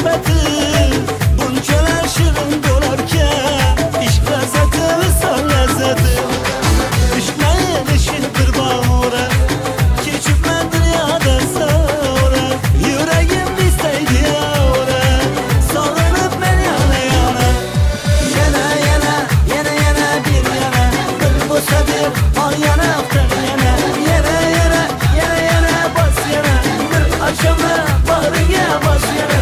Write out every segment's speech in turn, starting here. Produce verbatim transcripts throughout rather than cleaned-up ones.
şerbeti. Buncalar şirin dolarken İşk lezzeti visal lezzeti. Düşmeyin eşittir bağıra, keçip ben dünyada sonra. Yüreğim isteydi yavra, salınıp ben yana yana. Yana yana, yana yana bir yana, bir bu sabir al yanaktan yana. Yana yana, yana yana bas yana, bir akşama bağrıya bas yana.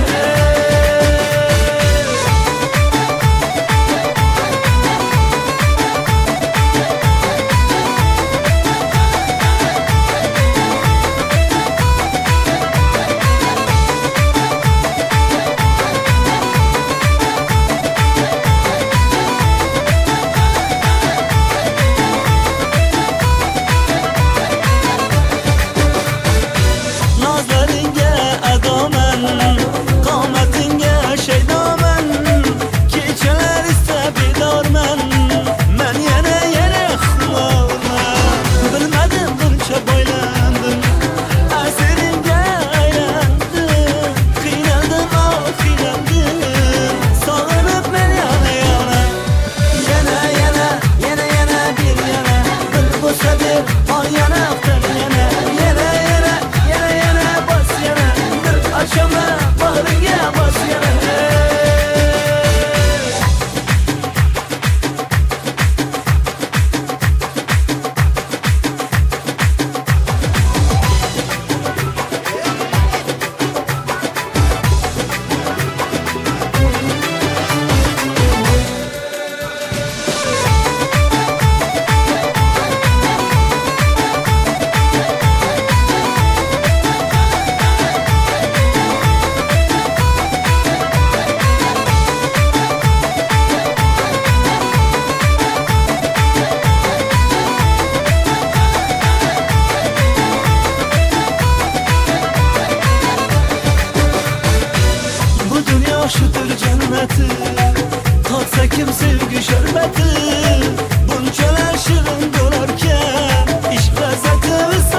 Şudur cenneti, tatsa kim sevgi şerbeti. Buncalar şirin dolarken İşk lezzeti